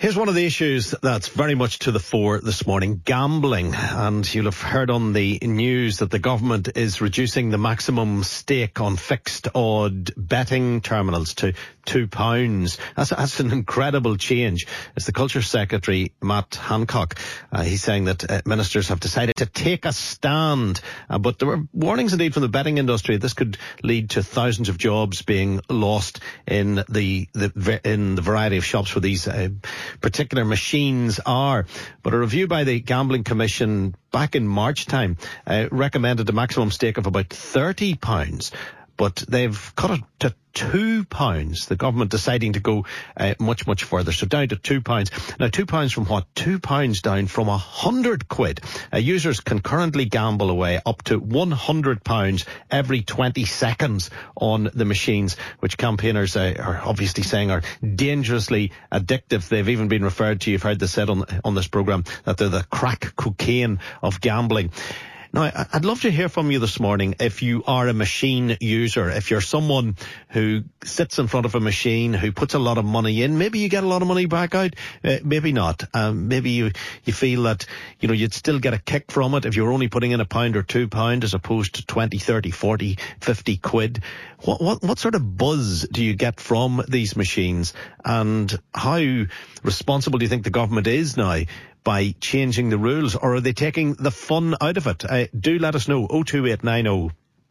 Here's one of the issues that's very much to the fore this morning, gambling. And you'll have heard on the news that the government is reducing the maximum stake on fixed odd betting terminals to £2. That's an incredible change. It's the Culture Secretary, Matt Hancock. He's saying that ministers have decided to take a stand. But there were warnings indeed from the betting industry. This could lead to thousands of jobs being lost in the variety of shops where these particular machines are. But a review by the Gambling Commission back in March time recommended a maximum stake of about £30. But they've cut it to £2, the government deciding to go much, much further. So down to £2. Now, £2 from what? £2 down from £100. Users can currently gamble away up to £100 every 20 seconds on the machines, which campaigners are obviously saying are dangerously addictive. They've even been referred to, you've heard this said on this programme, that they're the crack cocaine of gambling. Now, I'd love to hear from you this morning if you are a machine user, if you're someone who sits in front of a machine, who puts a lot of money in. Maybe you get a lot of money back out, maybe not. Maybe you feel that, you'd still get a kick from it if you're only putting in £1 or £2 as opposed to 20, 30, 40, 50 quid. What sort of buzz do you get from these machines? And how responsible do you think the government is now by changing the rules, or are they taking the fun out of it? Do let us know. 02890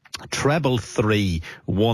333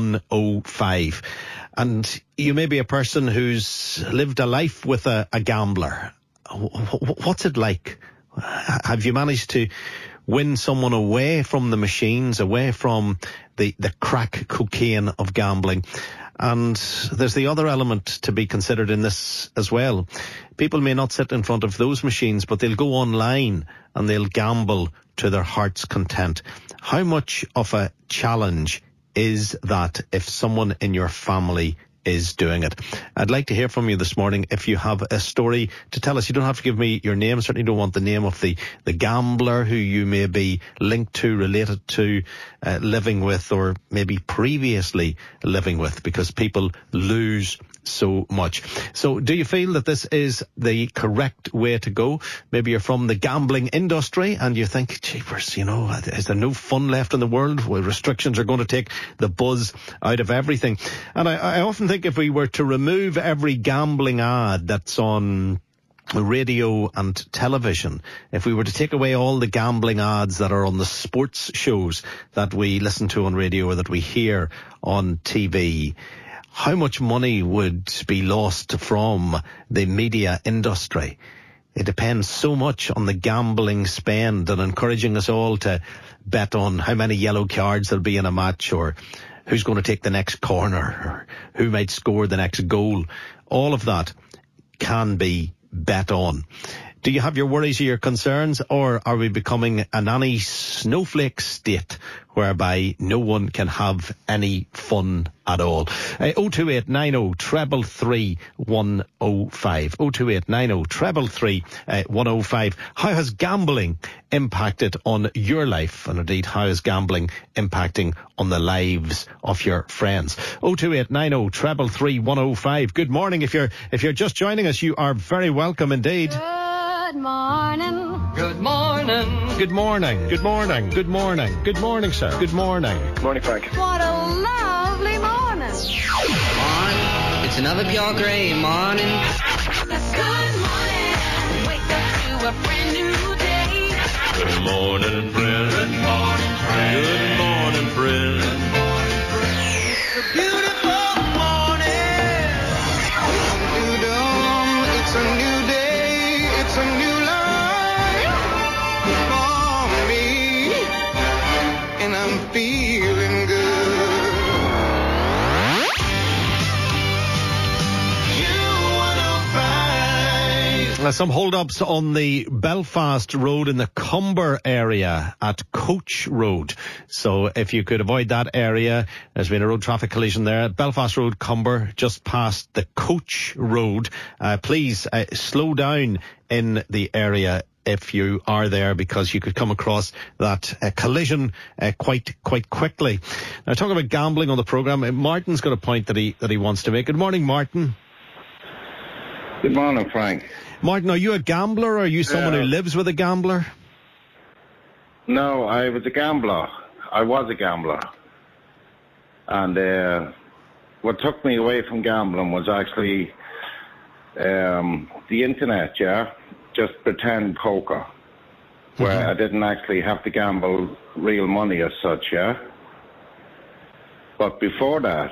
105. And you may be a person who's lived a life with a gambler. What's it like? Have you managed to win someone away from the machines, away from the crack cocaine of gambling? And there's the other element to be considered in this as well. People may not sit in front of those machines, but they'll go online and they'll gamble to their heart's content. How much of a challenge is that if someone in your family is doing it? I'd like to hear from you this morning. If you have a story to tell us, you don't have to give me your name. Certainly don't want the name of the gambler who you may be linked to, related to, living with, or maybe previously living with, because people lose so much. So do you feel that this is the correct way to go? Maybe you're from the gambling industry and you think, jeepers, is there no fun left in the world where restrictions are going to take the buzz out of everything? And I often think if we were to remove every gambling ad that's on radio and television, if we were to take away all the gambling ads that are on the sports shows that we listen to on radio or that we hear on TV, how much money would be lost from the media industry? It depends so much on the gambling spend and encouraging us all to bet on how many yellow cards there'll be in a match, or who's going to take the next corner, or who might score the next goal. All of that can be bet on. Do you have your worries or your concerns, or are we becoming a nanny snowflake state whereby no one can have any fun at all? 02890 333 105. 02890 333 105. How has gambling impacted on your life? And indeed, how is gambling impacting on the lives of your friends? 02890 333 105. Good morning. If you're just joining us, you are very welcome indeed. Good morning. Good morning. Good morning. Good morning. Good morning. Good morning, sir. Good morning. Good morning, Frank. What a lovely morning. It's another pure grey morning. Good morning. Wake up to a brand new day. Good morning, friend. Good morning, friend. Good morning, friend. It's a beautiful morning. It's a new day. It's a new life for me, and I'm feeling good. Some hold-ups on the Belfast Road in the Cumber area at Coach Road. So if you could avoid that area, there's been a road traffic collision there. Belfast Road, Cumber, just past the Coach Road. Please slow down in the area if you are there, because you could come across that collision quite quickly. Now, talking about gambling on the programme, Martin's got a point that he wants to make. Good morning, Martin. Good morning, Frank. Martin, are you a gambler, or are you someone who lives with a gambler? No, I was a gambler. I was a gambler. And what took me away from gambling was actually the internet, yeah? Just pretend poker, where I didn't actually have to gamble real money as such, yeah? But before that,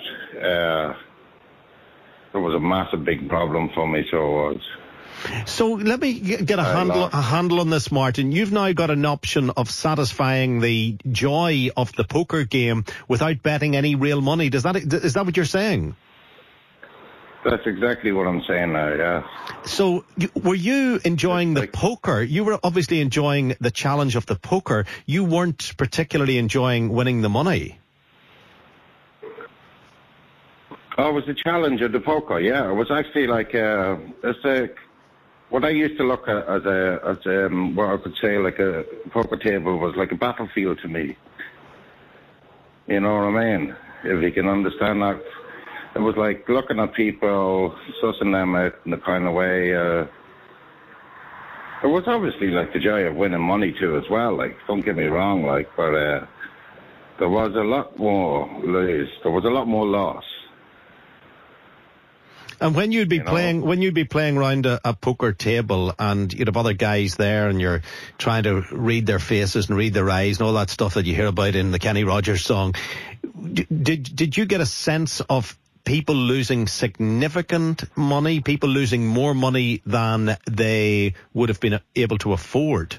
there was a massive big problem for me, so it was. So let me get a handle on this, Martin. You've now got an option of satisfying the joy of the poker game without betting any real money. Is that what you're saying? That's exactly what I'm saying now, yeah. So were you enjoying the poker? You were obviously enjoying the challenge of the poker. You weren't particularly enjoying winning the money. Oh, it was a challenge of the poker, yeah. It was actually like what I used to look at as what I could say like a poker table was like a battlefield to me. You know what I mean? If you can understand that. It was like looking at people, sussing them out in the kind of way. It was obviously like the joy of winning money too as well, like, don't get me wrong, like, but there was a lot more lose. There was a lot more loss. And when you'd be playing around a poker table and you'd have other guys there and you're trying to read their faces and read their eyes and all that stuff that you hear about in the Kenny Rogers song, did you get a sense of people losing significant money, people losing more money than they would have been able to afford?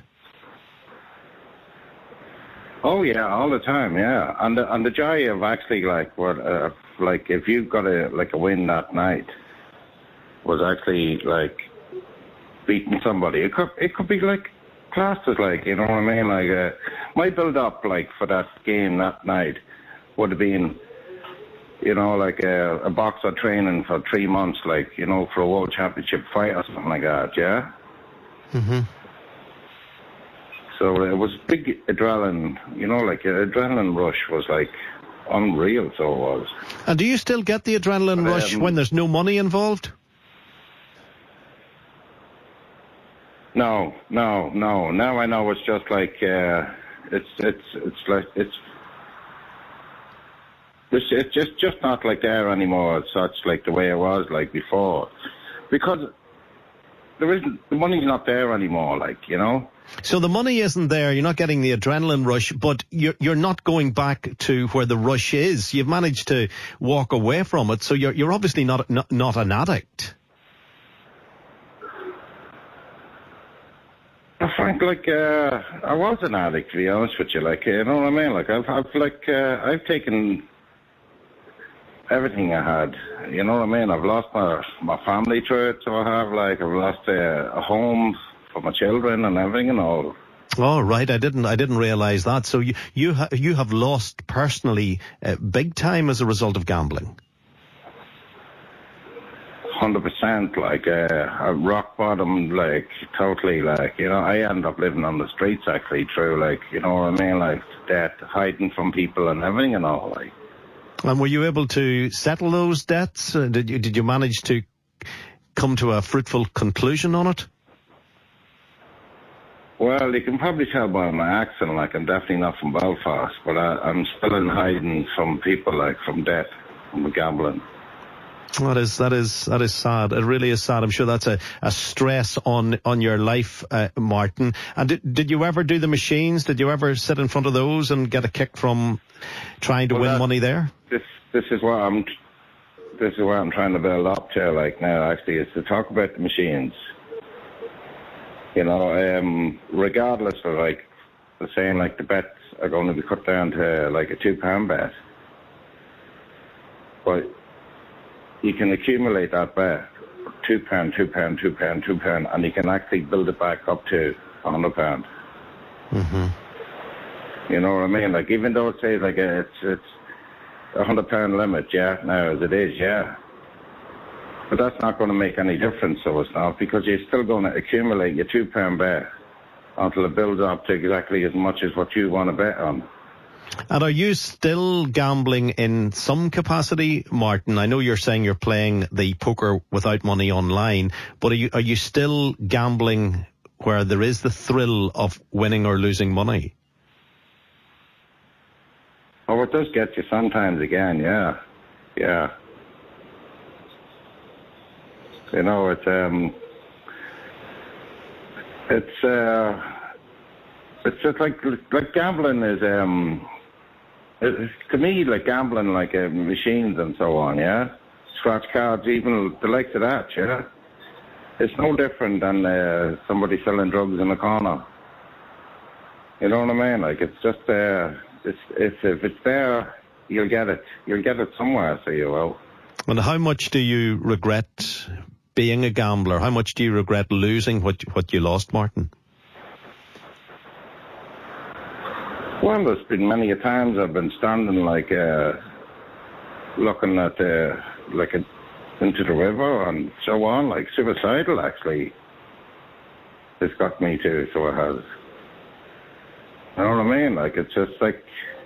Oh yeah, all the time, yeah. And the joy of actually like like if you got a win that night was actually like beating somebody. It could be like classed as like, you know what I mean? Like my build up like for that game that night would have been, you know, like a boxer training for 3 months, like, you know, for a world championship fight or something like that, yeah? Mm-hmm. So it was big adrenaline, you know, like an adrenaline rush was like unreal, so it was. And do you still get the adrenaline rush when there's no money involved? No. Now I know it's just like, it's just not like there anymore as such, like the way it was like before. Because the money's not there anymore, like, you know? So the money isn't there, you're not getting the adrenaline rush, but you're not going back to where the rush is. You've managed to walk away from it, so you're obviously not an addict. Frank, like, I was an addict, to be honest with you, like, you know what I mean? Like, I've taken everything I had, you know what I mean? I've lost my family through it, so I've lost a home for my children and everything and all. Oh, right, I didn't realise that. So you have lost personally big time as a result of gambling. 100%, like, rock bottom, like, totally, like, you know, I end up living on the streets, actually, through, like, you know what I mean, like, debt, hiding from people and everything and all, like. And were you able to settle those debts? Did you manage to come to a fruitful conclusion on it? Well, you can probably tell by my accent, like, I'm definitely not from Belfast, but I'm still in hiding from people, like, from debt, from gambling. That is sad. It really is sad. I'm sure that's a stress on your life, Martin. And did you ever do the machines? Did you ever sit in front of those and get a kick from trying to win money there? This is what I'm trying to build up to, like, now, actually, is to talk about the machines. You know, regardless of, like, saying, like, the bets are going to be cut down to, like, a £2 bet. But you can accumulate that bet, £2, and you can actually build it back up to £100. Mm-hmm. You know what I mean? Like, even though it says, like, it's £100 limit, yeah, now as it is, yeah. But that's not going to make any difference to us now, because you're still going to accumulate your £2 bet until it builds up to exactly as much as what you want to bet on. And are you still gambling in some capacity, Martin? I know you're saying you're playing the poker without money online, but are you still gambling where there is the thrill of winning or losing money? Oh, it does get you sometimes again, yeah. Yeah. You know, it's just like gambling is, to me, like gambling, like machines and so on, yeah? Scratch cards, even the likes of that, yeah? It's no different than somebody selling drugs in a corner. You know what I mean? Like, it's just, if it's there, you'll get it. You'll get it somewhere, so you will. And how much do you regret being a gambler? How much do you regret losing what you lost, Martin? Well, there's been many a times I've been standing, like, looking at, into the river and so on, like suicidal, actually. It's got me too, so it has. You know what I mean? Like, it's just like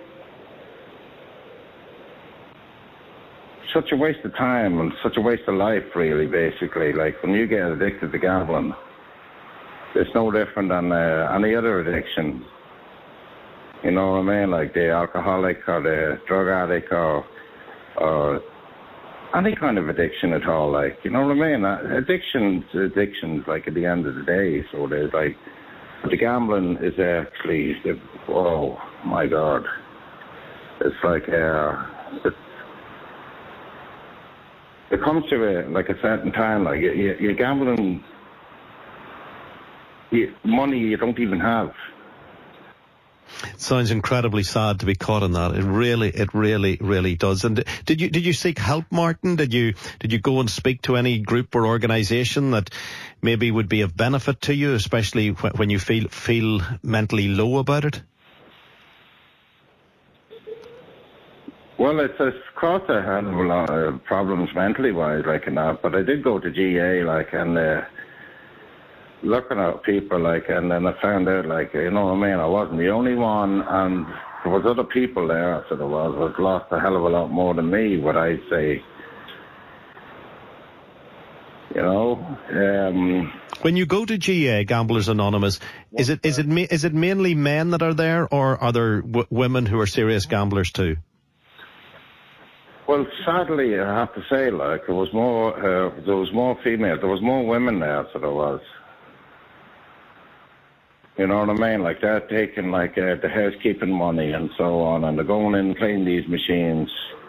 such a waste of time and such a waste of life, really, basically. Like, when you get addicted to gambling, it's no different than any other addiction. You know what I mean? Like the alcoholic or the drug addict or any kind of addiction at all. Like, you know what I mean? Addictions, like, at the end of the day. So there's like, the gambling is actually, oh my God. It's like, it comes to a certain time, like, you're gambling money you don't even have. It sounds incredibly sad to be caught in that. It really does. And did you seek help, Martin? Did you go and speak to any group or organisation that maybe would be of benefit to you, especially when you feel mentally low about it? Well, it's caused a hell of a lot of problems mentally wise, like, and that. But I did go to GA, like, and looking at people, like, and then I found out, like, you know what I mean, I wasn't the only one, and there was other people there, so there was lost a hell of a lot more than me, what I'd say. You know, when you go to GA, Gamblers Anonymous, is it mainly men that are there, or are there women who are serious gamblers too? Well, sadly, I have to say, like, there was more females, there was more women there, so there was. You know what I mean? Like, they're taking, like, the housekeeping money and so on, and they're going in and playing these machines.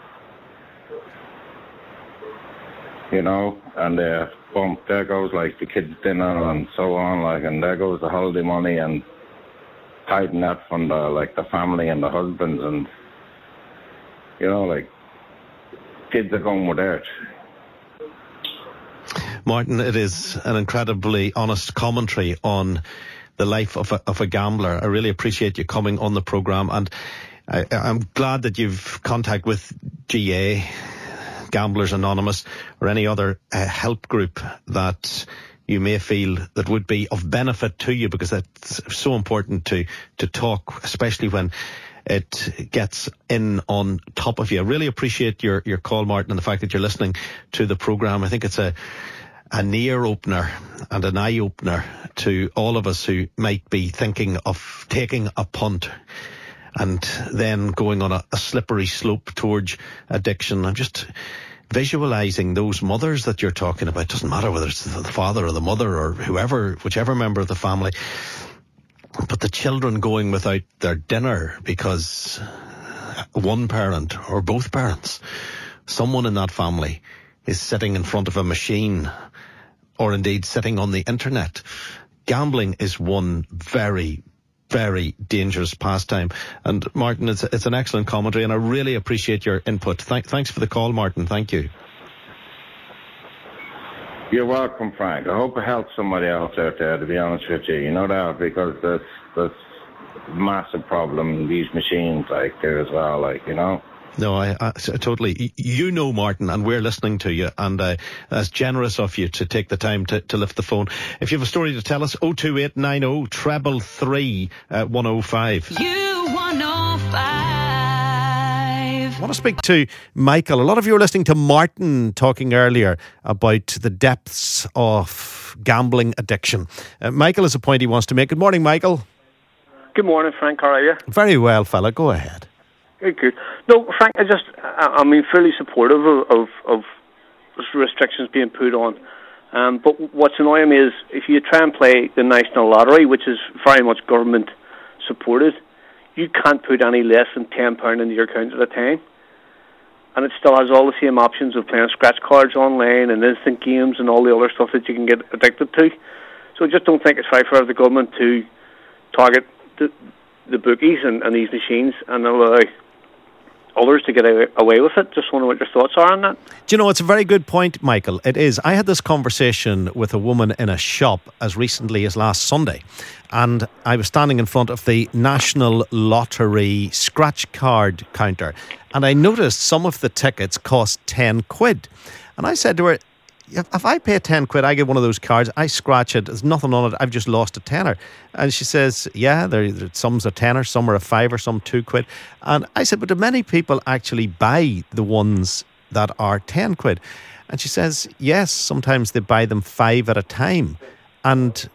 You know, and boom, there goes, like, the kids' dinner and so on, like, and there goes the holiday money, and hiding that from the family and the husbands, and, you know, like, kids are going without. Martin, it is an incredibly honest commentary on the life of a gambler. I really appreciate you coming on the programme, and I'm glad that you've contact with GA, Gamblers Anonymous, or any other help group that you may feel that would be of benefit to you, because that's so important to talk, especially when it gets in on top of you. I really appreciate your call, Martin, and the fact that you're listening to the programme. I think it's a ear opener and an eye opener to all of us who might be thinking of taking a punt and then going on a slippery slope towards addiction. I'm just visualizing those mothers that you're talking about. It doesn't matter whether it's the father or the mother or whoever, whichever member of the family, but the children going without their dinner because one parent or both parents, someone in that family, is sitting in front of a machine or indeed sitting on the internet. Gambling is one very, very dangerous pastime. And Martin, it's an excellent commentary, and I really appreciate your input. Thanks for the call, Martin. Thank you. You're welcome, Frank. I hope it helps somebody else out there, to be honest with you. You know that, because there's massive problem in these machines, like, there as well, like, you know. No, I totally. You know, Martin, and we're listening to you, and that's generous of you to take the time to lift the phone. If you have a story to tell us, 02890 333 105. You 105. want to speak to Michael. A lot of you were listening to Martin talking earlier about the depths of gambling addiction. Michael has a point he wants to make. Good morning, Michael. Good morning, Frank. How are you? Very well, fella. Go ahead. Good. No, Frank, I'm fully supportive of restrictions being put on. But what's annoying me is if you try and play the National Lottery, which is very much government supported, you can't put any less than £10 into your account at a time. And it still has all the same options of playing scratch cards online and instant games and all the other stuff that you can get addicted to. So I just don't think it's right for the government to target the bookies and these machines and allow others to get away with it. Just wonder what your thoughts are on that. Do you know, it's a very good point, Michael. It is. I had this conversation with a woman in a shop as recently as last Sunday, and I was standing in front of the National Lottery scratch card counter, and I noticed some of the tickets cost 10 quid. And I said to her, if I pay 10 quid, I get one of those cards, I scratch it, there's nothing on it, I've just lost a tenner. And she says, yeah, some's a tenner, some are a fiver, some 2 quid. And I said, but do many people actually buy the ones that are 10 quid? And she says, yes, sometimes they buy them 5 at a time. And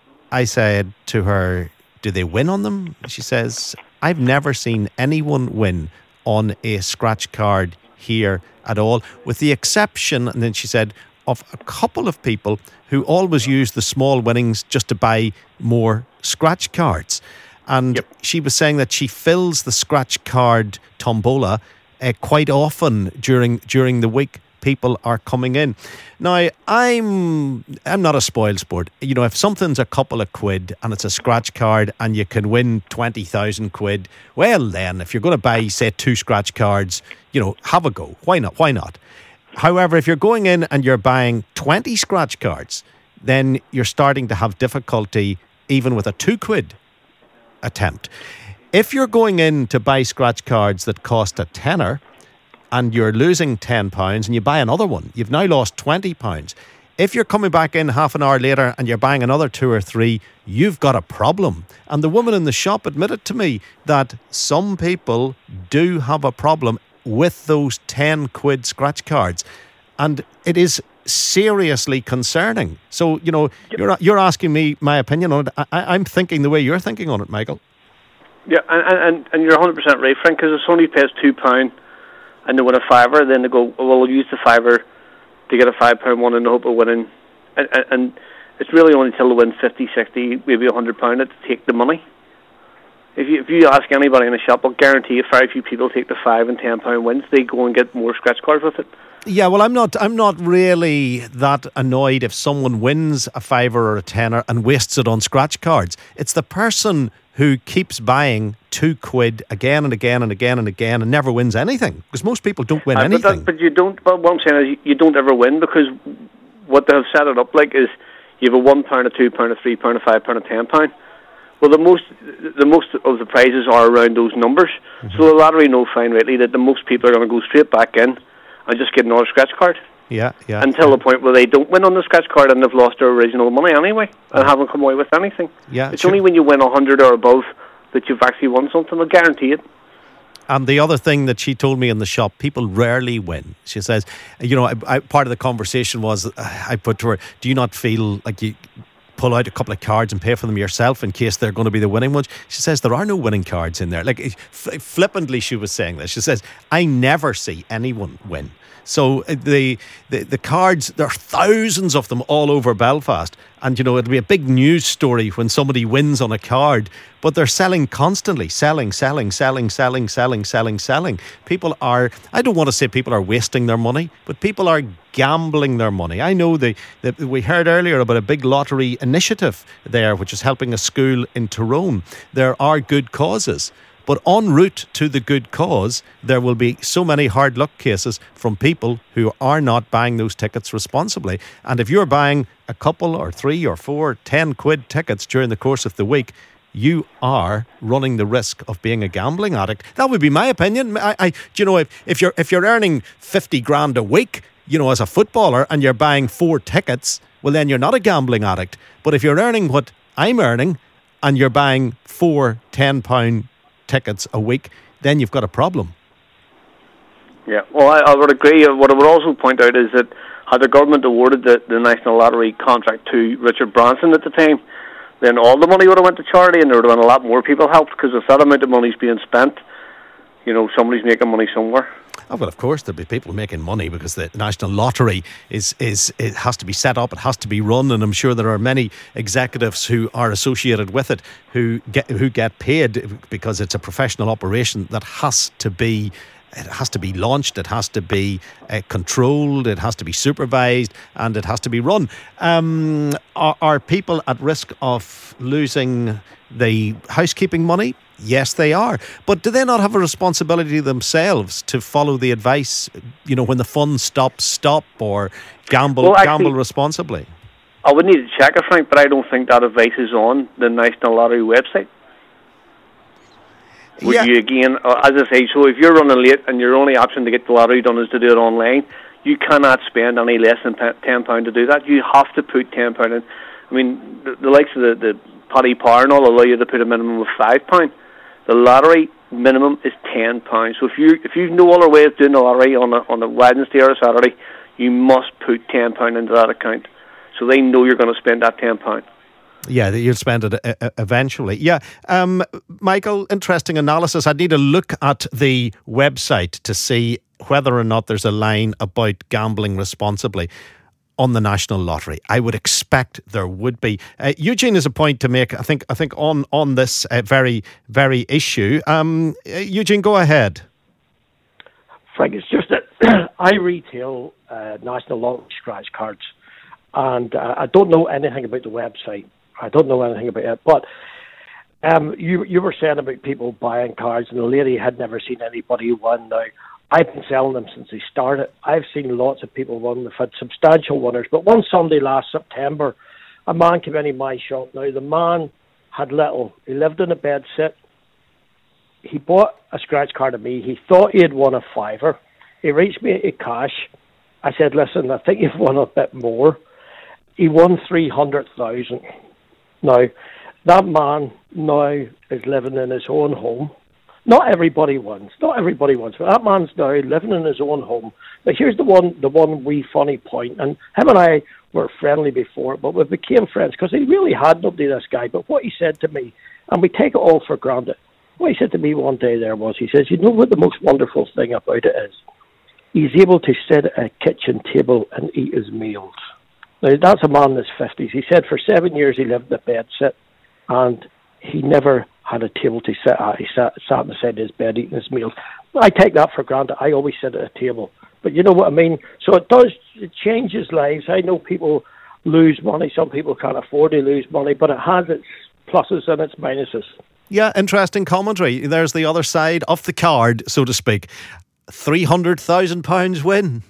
I said to her, do they win on them? She says, I've never seen anyone win on a scratch card here at all, with the exception, and then she said, of a couple of people who always use the small winnings just to buy more scratch cards. And she was saying that she fills the scratch card tombola quite often during the week. People are coming in. Now, I'm not a spoil sport. You know, if something's a couple of quid and it's a scratch card and you can win 20,000 quid, well then, if you're going to buy, say, 2 scratch cards, you know, have a go. Why not? Why not? However, if you're going in and you're buying 20 scratch cards, then you're starting to have difficulty even with a 2 quid attempt. If you're going in to buy scratch cards that cost a tenner and you're losing £10 and you buy another one, you've now lost £20. If you're coming back in half an hour later and you're buying another 2 or 3, you've got a problem. And the woman in the shop admitted to me that some people do have a problem with those 10 quid scratch cards, and it is seriously concerning. So, you know, you're asking me my opinion on it. I'm thinking the way you're thinking on it, Michael. Yeah, and you're 100% right, Frank, because if somebody pays £2 and they win a fiver, then they go, well, we'll use the fiver to get a £5 one in the hope of winning. And it's really only till they win 50, 60, maybe £100 that they take the money. If you ask anybody in a shop, I'll guarantee you very few people take the £5 and £10 wins. They go and get more scratch cards with it. Yeah, well, I'm not really that annoyed if someone wins a fiver or a tenner and wastes it on scratch cards. It's the person who keeps buying 2 quid again and again and again and again and never wins anything, because most people don't win anything. But you don't. But what I'm saying is you don't ever win, because what they have set it up like is you have a £1, a £2, a £3, a £5, a £10. Well, the most of the prizes are around those numbers. Mm-hmm. So the lottery know fine rightly that the most people are going to go straight back in and just get another scratch card. Yeah. Until the point where they don't win on the scratch card and they've lost their original money anyway and haven't come away with anything. Yeah, it's only when you win 100 or above that you've actually won something. I'll guarantee it. And the other thing that she told me in the shop, people rarely win. She says, you know, I part of the conversation was, I put to her, do you not feel like you pull out a couple of cards and pay for them yourself in case they're going to be the winning ones? She says there are no winning cards in there. Like, flippantly she was saying this. She says, I never see anyone win. So the cards, there are thousands of them all over Belfast, and you know, it'll be a big news story when somebody wins on a card, but they're selling constantly, selling. People are, I don't want to say people are wasting their money, but people are gambling their money. I know we heard earlier about a big lottery initiative there, which is helping a school in Tyrone. There are good causes. But en route to the good cause, there will be so many hard luck cases from people who are not buying those tickets responsibly. And if you're buying a couple or 3 or 4, 10 quid tickets during the course of the week, you are running the risk of being a gambling addict. That would be my opinion. Do you know, if you're earning 50 grand a week, you know, as a footballer, and you're buying 4 tickets, well, then you're not a gambling addict. But if you're earning what I'm earning and you're buying 4 £10 tickets a week, then you've got a problem. Yeah, well, I would agree. What I would also point out is that had the government awarded the National Lottery contract to Richard Branson at the time, then all the money would have went to charity, and there would have been a lot more people helped, because if that amount of money is being spent, somebody's making money somewhere. Oh, well, of course, there'll be people making money because the National Lottery it has to be set up, it has to be run, and I'm sure there are many executives who are associated with it who get paid because it's a professional operation that has to be. It has to be launched, it has to be controlled, it has to be supervised, and it has to be run. Are people at risk of losing the housekeeping money? Yes, they are. But do they not have a responsibility themselves to follow the advice, when the funds stop, or gamble responsibly? I would need to check it, Frank, but I don't think that advice is on the National Lottery website. Yeah. You again, as I say, so if you're running late and your only option to get the lottery done is to do it online, you cannot spend any less than £10 to do that. You have to put £10 in. I mean, the likes of the Paddy Power and all allow you to put a minimum of £5. The lottery minimum is £10. So if you've no other way of doing the lottery on a Wednesday or a Saturday, you must put £10 into that account, so they know you're going to spend that £10. Yeah, you'll spend it eventually. Yeah. Michael, interesting analysis. I'd need to look at the website to see whether or not there's a line about gambling responsibly on the National Lottery. I would expect there would be. Eugene has a point to make, I think on this very, very issue. Eugene, go ahead. Frank, it's just that I retail National Lottery scratch cards, and I don't know anything about the website. I don't know anything about it, but you were saying about people buying cards, and the lady had never seen anybody win. Now, I've been selling them since they started. I've seen lots of people win. We've had substantial winners. But one Sunday last September, a man came into my shop. Now, the man had little. He lived in a bed sit. He bought a scratch card of me. He thought he had won a fiver. He reached me a cash. I said, listen, I think you've won a bit more. He won 300,000. Now, that man now is living in his own home. Not everybody wins. But that man's now living in his own home. But here's the one wee funny point. And him and I were friendly before, but we became friends because he really had nobody, this guy. But what he said to me, and we take it all for granted, what he said to me one day there was, he says, you know what the most wonderful thing about it is? He's able to sit at a kitchen table and eat his meals. Now, that's a man in his 50s. He said for 7 years he lived in a bed sit, and he never had a table to sit at. He sat on the side of his bed eating his meals. I take that for granted. I always sit at a table. But you know what I mean? So it changes lives. I know people lose money. Some people can't afford to lose money, but it has its pluses and its minuses. Yeah, interesting commentary. There's the other side of the card, so to speak. £300,000 win.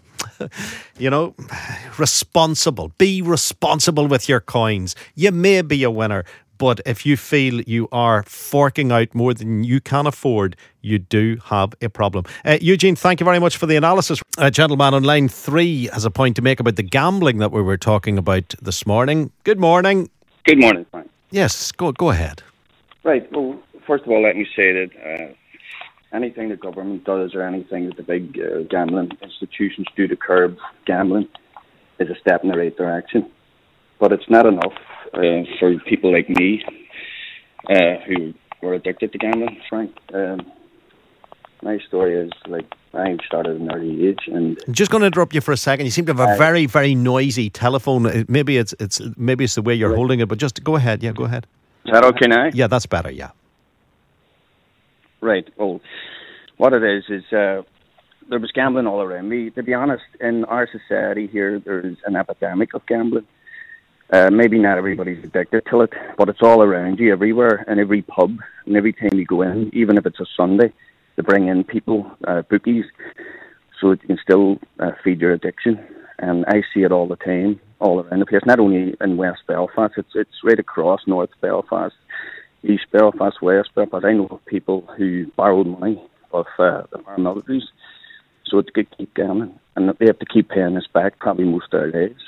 Responsible. Be responsible with your coins. You may be a winner, but if you feel you are forking out more than you can afford, you do have a problem. Eugene, thank you very much for the analysis. A gentleman on line 3 has a point to make about the gambling that we were talking about this morning. Good morning. Good morning, Frank. Yes, go ahead. Right, well, first of all, let me say that anything the government does or anything that the big gambling institutions do to curb gambling is a step in the right direction. But it's not enough for people like me who were addicted to gambling, Frank. My story is, I started at an early age. And I'm just going to interrupt you for a second. You seem to have a very, very noisy telephone. Maybe it's the way you're holding it, but just go ahead. Yeah, go ahead. Is that okay now? Yeah, that's better, yeah. Right. Well, what it is there was gambling all around me. To be honest, in our society here, there's an epidemic of gambling. Maybe not everybody's addicted to it, but it's all around you, everywhere, in every pub, and every time you go in, even if it's a Sunday, to bring in people, bookies, so that you can still feed your addiction. And I see it all the time, all around the place, not only in West Belfast, it's right across North Belfast, East Belfast, West Belfast. I know of people who borrowed money off the paramilitaries so it could keep gambling, and they have to keep paying this back probably most of their lives.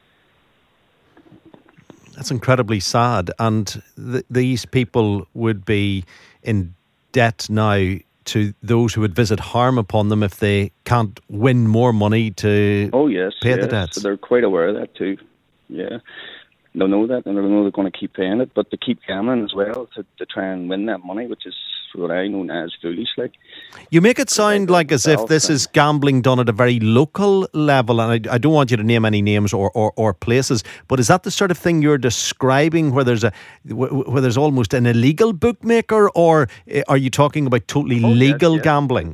That's incredibly sad, and these people would be in debt now to those who would visit harm upon them if they can't win more money to pay the debts. So they're quite aware of that too. Yeah. They'll know that, and they'll know they're going to keep paying it, but they keep gambling as well to try and win that money, which is what I know now as foolish. Like, you make it sound like as if this is gambling done at a very local level, and I don't want you to name any names or places, but is that the sort of thing you're describing, where there's almost an illegal bookmaker, or are you talking about totally legal gambling?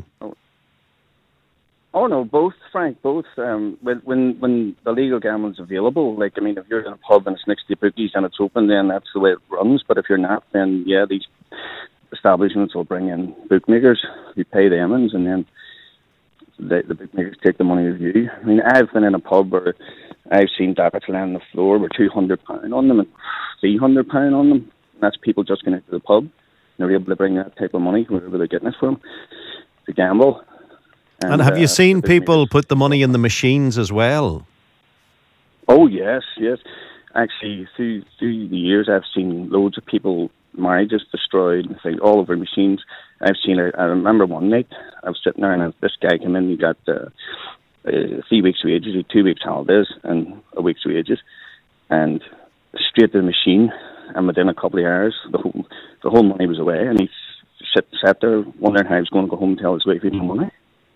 Oh no, both, Frank, both. When the legal gambling's available, like, I mean, if you're in a pub and it's next to the bookies and it's open, then that's the way it runs. But if you're not, then yeah, these establishments will bring in bookmakers. You pay them, and then the bookmakers take the money of you. I mean, I've been in a pub where I've seen debits laying on the floor with £200 on them and £300 on them. And that's people just going into the pub. And they're able to bring that type of money, wherever they're getting it from, to gamble. And have you seen people put the money in the machines as well? Oh, yes. Actually, through the years, I've seen loads of people, marriages destroyed, and things all over machines. I remember one night, I was sitting there, and this guy came in, he got 3 weeks' wages, he had 2 weeks' holidays, and a week's wages, and straight to the machine, and within a couple of hours, the whole money was away, and he sat there wondering how he was going to go home and tell his wife he had no money.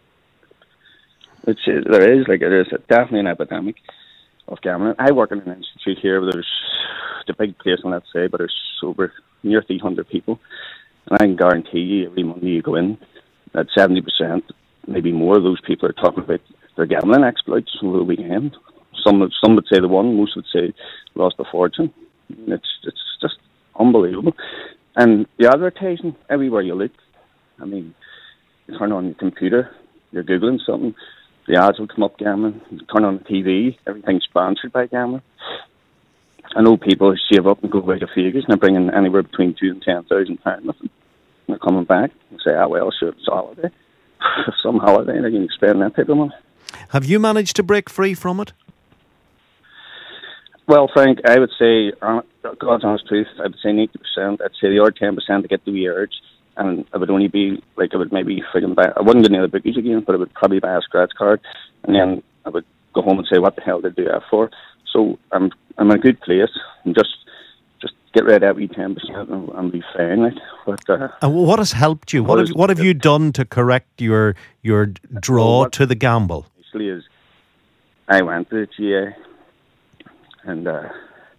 There is definitely an epidemic of gambling. I work in an institute here where there's the big place, let's say, but there's over near 300 people, and I can guarantee you every Monday you go in that 70%, maybe more, of those people are talking about their gambling exploits over the weekend. Some would say they won, most would say lost a fortune. It's just unbelievable. And the advertising everywhere you look. I mean, you turn on your computer, you're googling something. The ads will come up gambling. You turn on the TV, everything's sponsored by gambling. I know people save up and go away to Vegas, and they're bringing anywhere between £2,000 and £10,000 with them. They're coming back and say, well, sure, it's a holiday. Some holiday, they can spend that type of money. Have you managed to break free from it? Well, Frank, I would say, God's honest truth, I would say 90%. I'd say the other 10% to get the wee urge. And it would only be, like, I would maybe friggin' buy, I wouldn't get any of the bookies again, but I would probably buy a scratch card, and then I would go home and say, what the hell did I do that for? So I'm in a good place, and just get rid of that wee 10% and be fine, like. But, and what has helped you? What have you done to correct your draw to the gamble? Actually, is I went to the GA, and I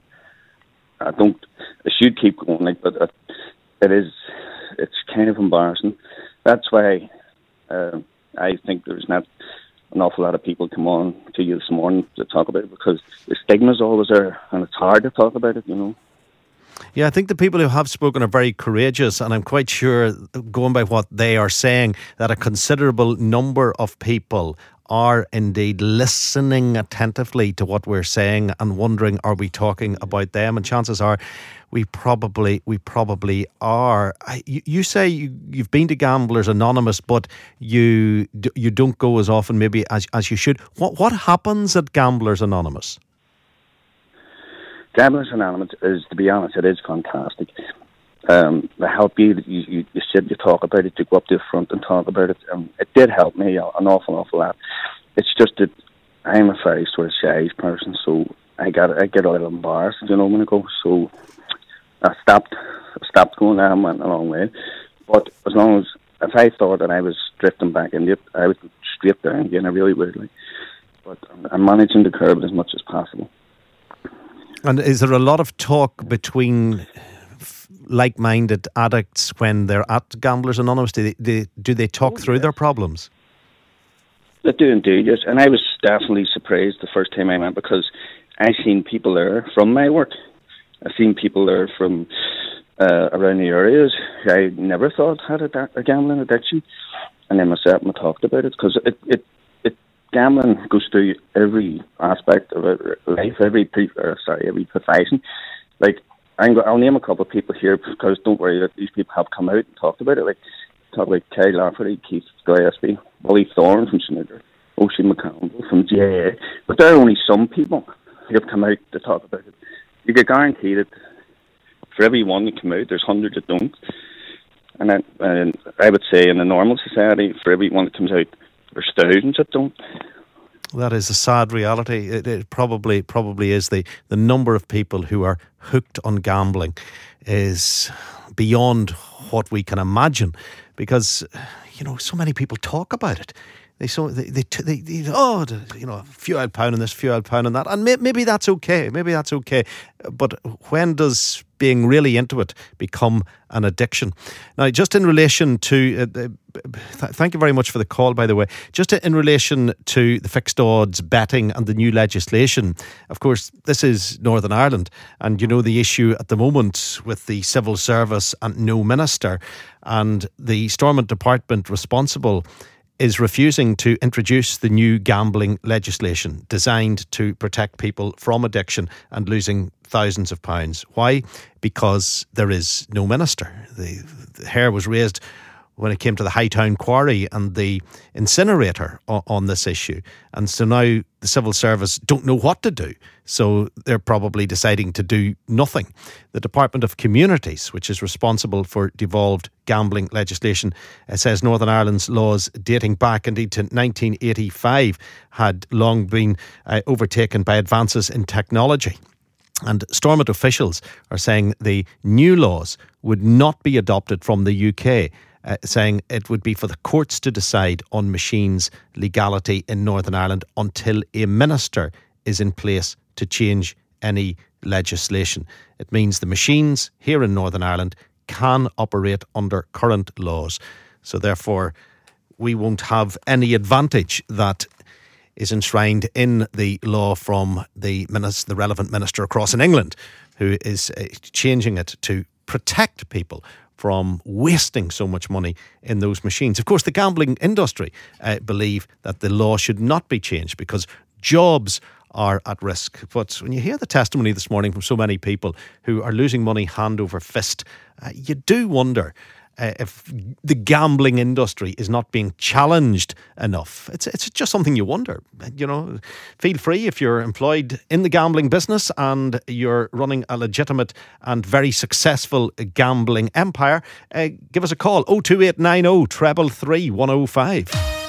should keep going, like, but it's kind of embarrassing. That's why I think there's not an awful lot of people come on to you this morning to talk about it, because the stigma's always there, and it's hard to talk about it, you know. Yeah, I think the people who have spoken are very courageous, and I'm quite sure, going by what they are saying, that a considerable number of people are indeed listening attentively to what we're saying and wondering, are we talking about them? And chances are we probably are. You say you've been to Gamblers Anonymous, but you don't go as often maybe as you should. What happens at Gamblers Anonymous? Gamblers Anonymous is, to be honest, it is fantastic. They help you. You sit, you talk about it, you go up to the front and talk about it. It did help me an awful lot. It's just that I'm a very sort of shy person, so I get a little embarrassed, you know, when I go. So I stopped going there and went a long way. But as long as, if I thought that I was drifting back into it, I would go straight down again. I really would. Like. But I'm managing to curb it as much as possible. And is there a lot of talk between like-minded addicts when they're at Gamblers Anonymous? Do they talk through their problems? They do indeed, yes. And I was definitely surprised the first time I went, because I seen people there from my work. I've seen people there from around the areas who I never thought had a gambling addiction. And then myself and I talked about it, because it gambling goes through every aspect of life, every profession. Like, I'll name a couple of people here, because don't worry, that these people have come out and talked about it. Like, talk about Kyle Lafferty, Keith Gillespie, Willie Thorne from Snooker, Oisin McCampbell from GAA. But there are only some people who have come out to talk about it. You can guarantee that for every one that come out, there's hundreds that don't. And I would say in a normal society, for every one that comes out, there's thousands that don't. That is a sad reality. It probably is. The number of people who are hooked on gambling is beyond what we can imagine, because so many people talk about it. A few odd pound in this, few odd pound in that, and maybe that's okay. Maybe that's okay. But when does being really into it become an addiction? Now, just in relation to, thank you very much for the call, by the way. Just in relation to the fixed odds betting and the new legislation, of course, this is Northern Ireland, and the issue at the moment with the civil service and no minister, and the Stormont department responsible is refusing to introduce the new gambling legislation designed to protect people from addiction and losing thousands of pounds. Why? Because there is no minister. The hair was raised when it came to the Hightown Quarry and the incinerator on this issue. And so now the civil service don't know what to do. So they're probably deciding to do nothing. The Department of Communities, which is responsible for devolved gambling legislation, says Northern Ireland's laws dating back indeed to 1985 had long been overtaken by advances in technology. And Stormont officials are saying the new laws would not be adopted from the UK, saying it would be for the courts to decide on machines' legality in Northern Ireland until a minister is in place to change any legislation. It means the machines here in Northern Ireland can operate under current laws. So therefore, we won't have any advantage that is enshrined in the law from the relevant minister across in England, who is changing it to protect people from wasting so much money in those machines. Of course, the gambling industry believe that the law should not be changed because jobs are at risk. But when you hear the testimony this morning from so many people who are losing money hand over fist, you do wonder if the gambling industry is not being challenged enough. It's just something you wonder. Feel free if you're employed in the gambling business and you're running a legitimate and very successful gambling empire. Give us a call, 02890 333 105.